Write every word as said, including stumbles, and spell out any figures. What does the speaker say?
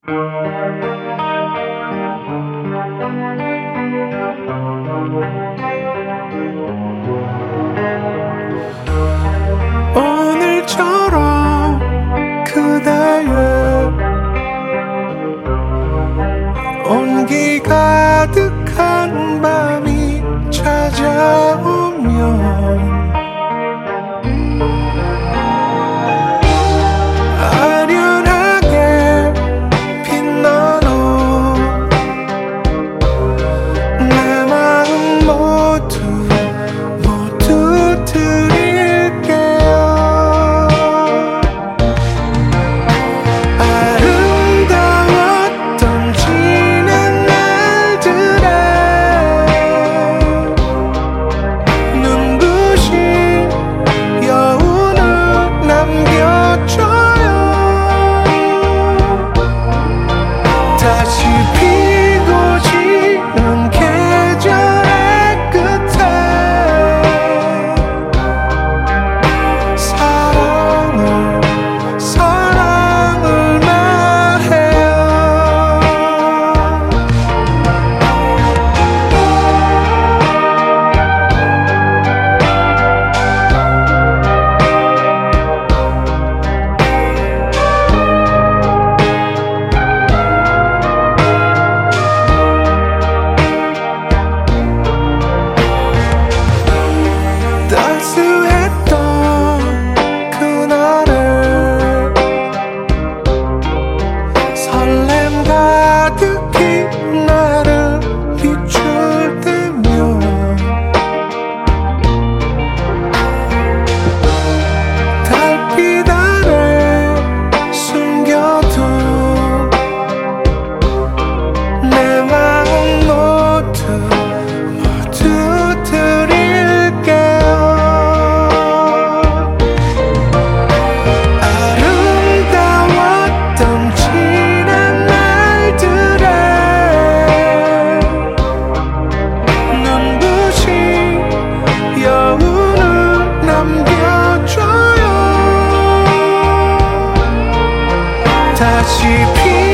오늘처럼 그대의 온기 가득한 밤이 찾아오면 아련하게 빛나는 내 마음 모두 모두 드릴게요. 아름다웠던 지난 날들에 눈부신 여운을 남겨줘요. 다시 피고 지는 계절의 끝에 사랑을 사랑을 말해요. 따스했던 그날을 설렘 가득히 나를 비출 때면 달빛 아래 숨겨둔 내 마음 모두 모두 드릴게요. 아름다웠던 지난 날들에 눈부신 여운을 남겨줘요. 다시 피